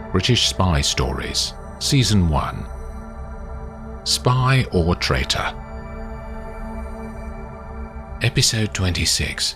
British Spy Stories, Season 1. Spy or Traitor. Episode 26.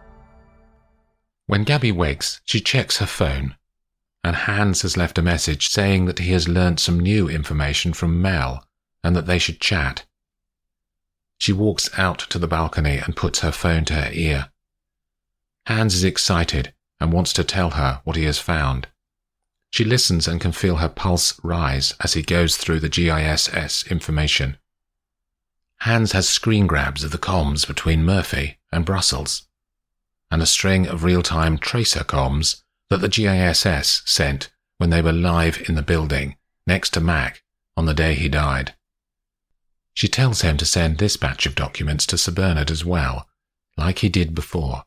When Gabby wakes, she checks her phone, and Hans has left a message saying that he has learnt some new information from Mel and that they should chat. She walks out to the balcony and puts her phone to her ear. Hans is excited and wants to tell her what he has found. She listens and can feel her pulse rise as he goes through the GISS information. Hans has screen grabs of the comms between Murphy and Brussels, and a string of real-time tracer comms that the GISS sent when they were live in the building next to Mac on the day he died. She tells him to send this batch of documents to Sir Bernard as well, like he did before.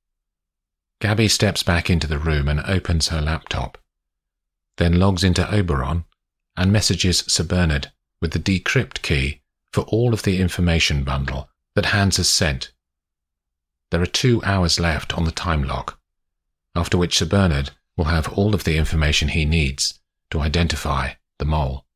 Gabby steps back into the room and opens her laptop, then logs into Oberon and messages Sir Bernard with the decrypt key for all of the information bundle that Hans has sent. There are 2 hours left on the time lock, after which Sir Bernard will have all of the information he needs to identify the mole.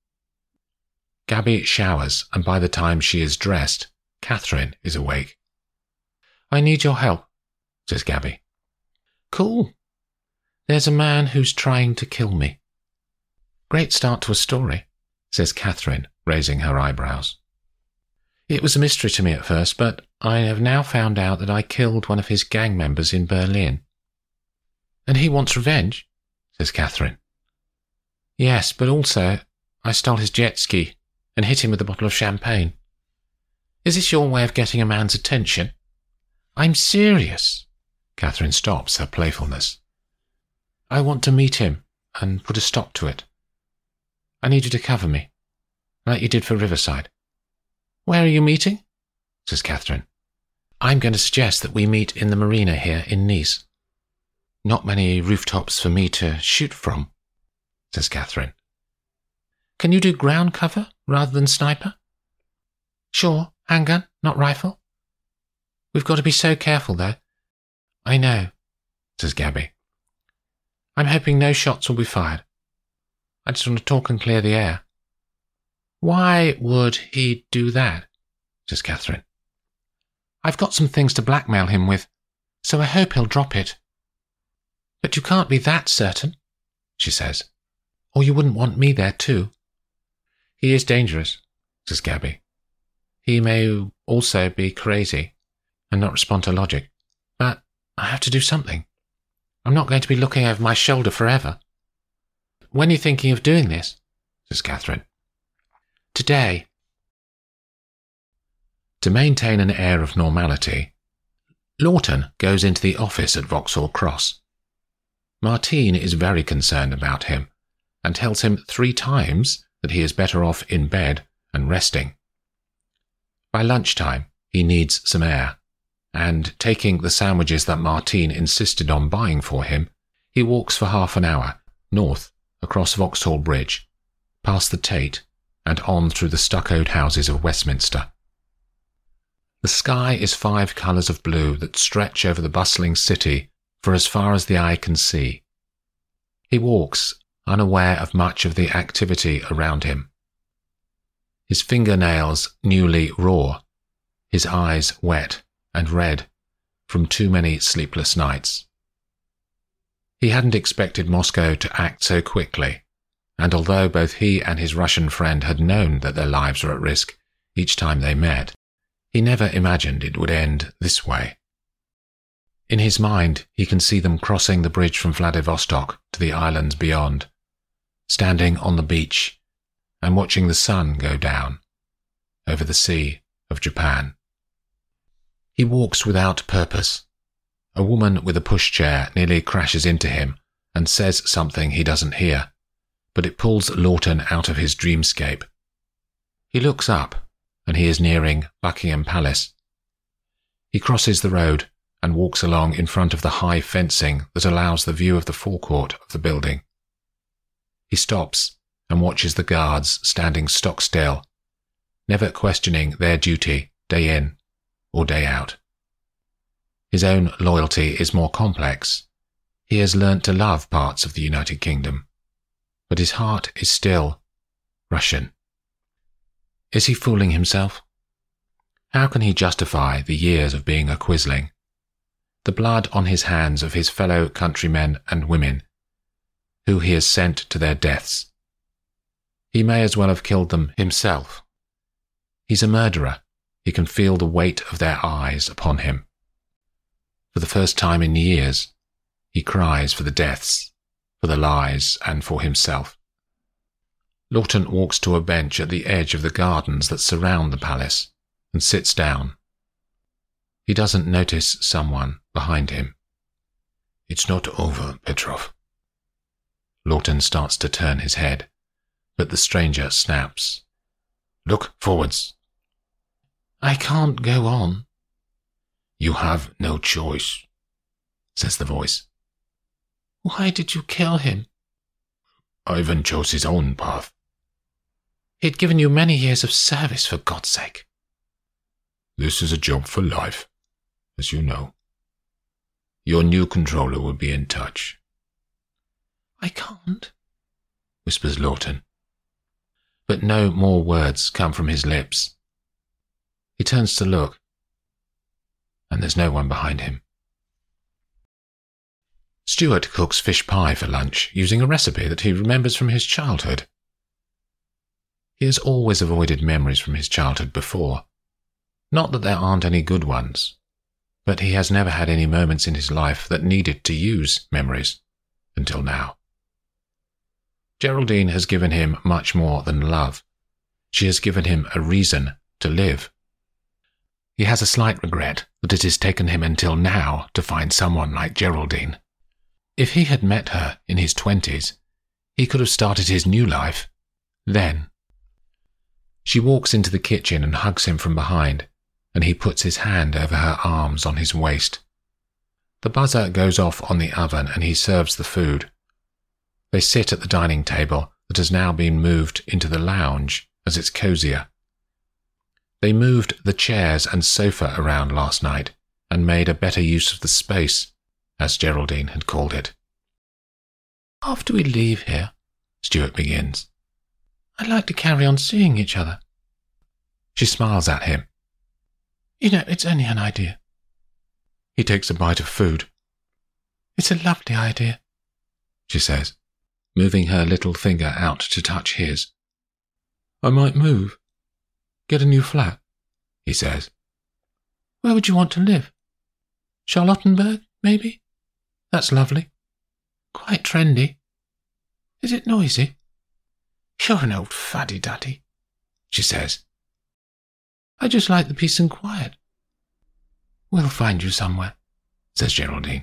Gabby showers, and by the time she is dressed, Catherine is awake. "I need your help," says Gabby. "Cool. There's a man who's trying to kill me." "Great start to a story," says Catherine, raising her eyebrows. "It was a mystery to me at first, but I have now found out that I killed one of his gang members in Berlin." "And he wants revenge?" says Catherine. "Yes, but also I stole his jet ski and hit him with a bottle of champagne. Is this your way of getting a man's attention?" "I'm serious." Catherine stops her playfulness. "I want to meet him and put a stop to it. I need you to cover me, like you did for Riverside." "Where are you meeting?" says Catherine. "I'm going to suggest that we meet in the marina here in Nice." "Not many rooftops for me to shoot from," says Catherine. "Can you do ground cover rather than sniper?" "Sure, handgun, not rifle. We've got to be so careful, though." "I know," says Gabby. "I'm hoping no shots will be fired. I just want to talk and clear the air." "Why would he do that?" says Catherine. "I've got some things to blackmail him with, so I hope he'll drop it." "But you can't be that certain," she says, "or you wouldn't want me there too." "He is dangerous," says Gabby. "He may also be crazy and not respond to logic, but I have to do something. I'm not going to be looking over my shoulder forever." "When are you thinking of doing this?" says Catherine. "Today." To maintain an air of normality, Lawton goes into the office at Vauxhall Cross. Martine is very concerned about him and tells him 3 times that he is better off in bed and resting. By lunchtime, he needs some air, and taking the sandwiches that Martine insisted on buying for him, he walks for half an hour north across Vauxhall Bridge, past the Tate, and on through the stuccoed houses of Westminster. The sky is 5 colours of blue that stretch over the bustling city for as far as the eye can see. He walks, unaware of much of the activity around him. His fingernails newly raw, his eyes wet and red from too many sleepless nights. He hadn't expected Moscow to act so quickly, and although both he and his Russian friend had known that their lives were at risk each time they met, he never imagined it would end this way. In his mind, he can see them crossing the bridge from Vladivostok to the islands beyond, standing on the beach and watching the sun go down over the sea of Japan. He walks without purpose. A woman with a pushchair nearly crashes into him and says something he doesn't hear, but it pulls Lawton out of his dreamscape. He looks up, and he is nearing Buckingham Palace. He crosses the road and walks along in front of the high fencing that allows the view of the forecourt of the building. He stops and watches the guards standing stock still, never questioning their duty day in or day out. His own loyalty is more complex. He has learnt to love parts of the United Kingdom, but his heart is still Russian. Is he fooling himself? How can he justify the years of being a Quisling? The blood on his hands of his fellow countrymen and women, who he has sent to their deaths. He may as well have killed them himself. He's a murderer. He can feel the weight of their eyes upon him. For the first time in years, he cries for the deaths, for the lies, and for himself. Lawton walks to a bench at the edge of the gardens that surround the palace and sits down. He doesn't notice someone behind him. It's not over, Petrov. Lawton starts to turn his head, but the stranger snaps. Look forwards. I can't go on. You have no choice, says the voice. Why did you kill him? Ivan chose his own path. He'd given you many years of service, for God's sake. This is a job for life, as you know. Your new controller will be in touch. I can't, whispers Lawton. But no more words come from his lips. He turns to look, and there's no one behind him. Stuart cooks fish pie for lunch using a recipe that he remembers from his childhood. He has always avoided memories from his childhood before. Not that there aren't any good ones, but he has never had any moments in his life that needed to use memories, until now. Geraldine has given him much more than love. She has given him a reason to live. He has a slight regret that it has taken him until now to find someone like Geraldine. If he had met her in his 20s, he could have started his new life then. She walks into the kitchen and hugs him from behind, and he puts his hand over her arms on his waist. The buzzer goes off on the oven and he serves the food. They sit at the dining table that has now been moved into the lounge as it's cozier. They moved the chairs and sofa around last night and made a better use of the space, as Geraldine had called it. After we leave here, Stuart begins, I'd like to carry on seeing each other. She smiles at him. You know, it's only an idea. He takes a bite of food. It's a lovely idea, she says, moving her little finger out to touch his. I might move. Get a new flat, he says. Where would you want to live? Charlottenburg, maybe? That's lovely. Quite trendy. Is it noisy? You're an old fuddy-duddy, she says. I just like the peace and quiet. We'll find you somewhere, says Geraldine.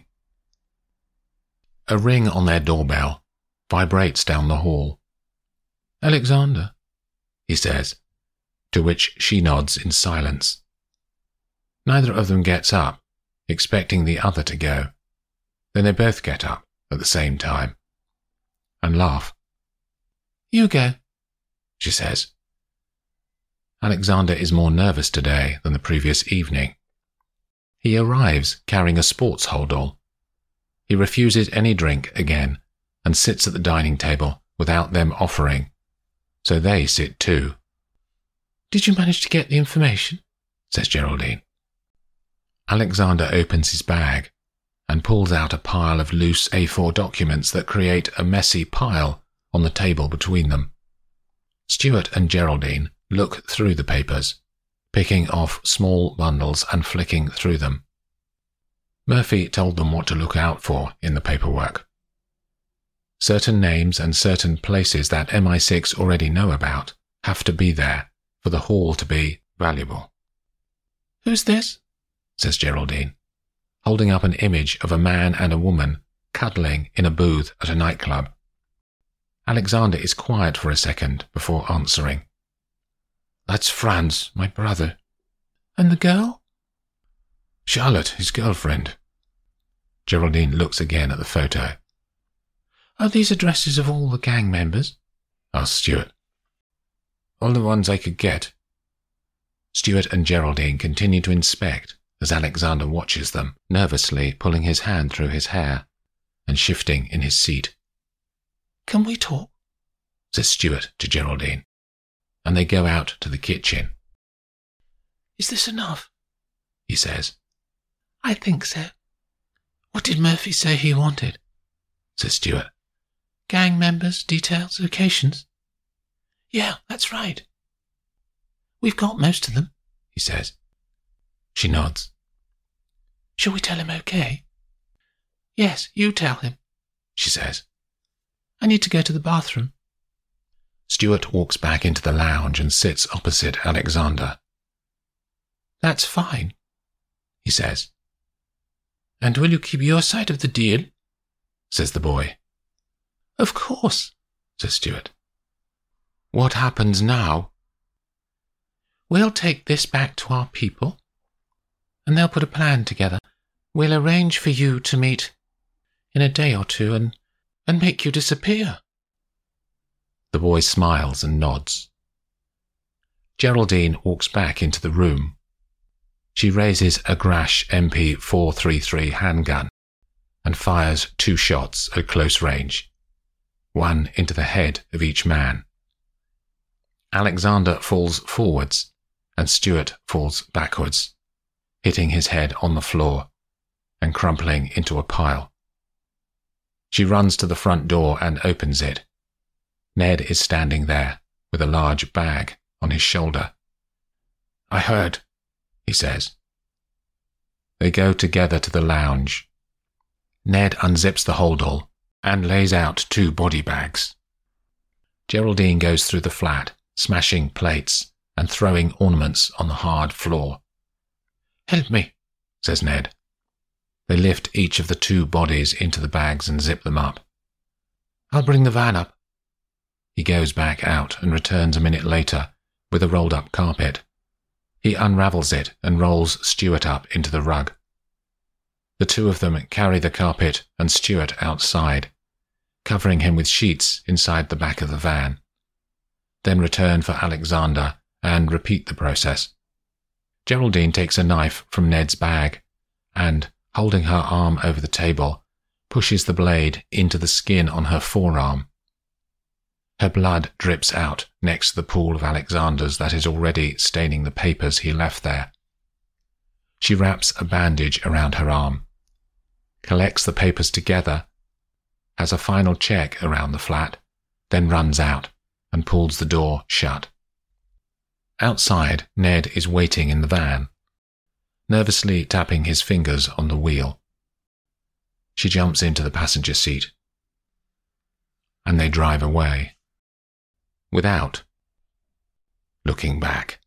A ring on their doorbell vibrates down the hall. Alexander, he says, to which she nods in silence. Neither of them gets up, expecting the other to go. Then they both get up at the same time and laugh. You go, she says. Alexander is more nervous today than the previous evening. He arrives carrying a sports holdall. He refuses any drink again and sits at the dining table without them offering, so they sit too. Did you manage to get the information? Says Geraldine. Alexander opens his bag and pulls out a pile of loose A4 documents that create a messy pile on the table between them. Stuart and Geraldine look through the papers, picking off small bundles and flicking through them. Murphy told them what to look out for in the paperwork. Certain names and certain places that MI6 already know about have to be there for the haul to be valuable. Who's this? Says Geraldine, holding up an image of a man and a woman cuddling in a booth at a nightclub. Alexander is quiet for a second before answering. That's Franz, my brother. And the girl? Charlotte, his girlfriend. Geraldine looks again at the photo. Are these addresses of all the gang members? Asked Stuart. All the ones I could get. Stuart and Geraldine continue to inspect as Alexander watches them, nervously pulling his hand through his hair and shifting in his seat. Can we talk? says Stuart to Geraldine, and they go out to the kitchen. Is this enough? He says. I think so. What did Murphy say he wanted? Says Stuart. Gang members, details, locations? Yeah, that's right. We've got most of them, he says. She nods. Shall we tell him okay? Yes, you tell him, she says. I need to go to the bathroom. Stuart walks back into the lounge and sits opposite Alexander. That's fine, he says. And will you keep your side of the deal? Says the boy. Of course, says Stuart. What happens now? We'll take this back to our people, and they'll put a plan together. We'll arrange for you to meet in a day or two and make you disappear. The boy smiles and nods. Geraldine walks back into the room. She raises a Grash MP433 handgun and fires 2 shots at close range, one into the head of each man. Alexander falls forwards and Stuart falls backwards, hitting his head on the floor and crumpling into a pile. She runs to the front door and opens it. Ned is standing there with a large bag on his shoulder. I heard, he says. They go together to the lounge. Ned unzips the holdall and lays out 2 body bags. Geraldine goes through the flat, smashing plates and throwing ornaments on the hard floor. Help me, says Ned. They lift each of the 2 bodies into the bags and zip them up. I'll bring the van up. He goes back out and returns a minute later with a rolled-up carpet. He unravels it and rolls Stuart up into the rug. The 2 of them carry the carpet and Stuart outside, covering him with sheets inside the back of the van. Then return for Alexander and repeat the process. Geraldine takes a knife from Ned's bag and, holding her arm over the table, pushes the blade into the skin on her forearm. Her blood drips out next to the pool of Alexander's that is already staining the papers he left there. She wraps a bandage around her arm, collects the papers together, has a final check around the flat, then runs out and pulls the door shut. Outside, Ned is waiting in the van, nervously tapping his fingers on the wheel. She jumps into the passenger seat, and they drive away, without looking back.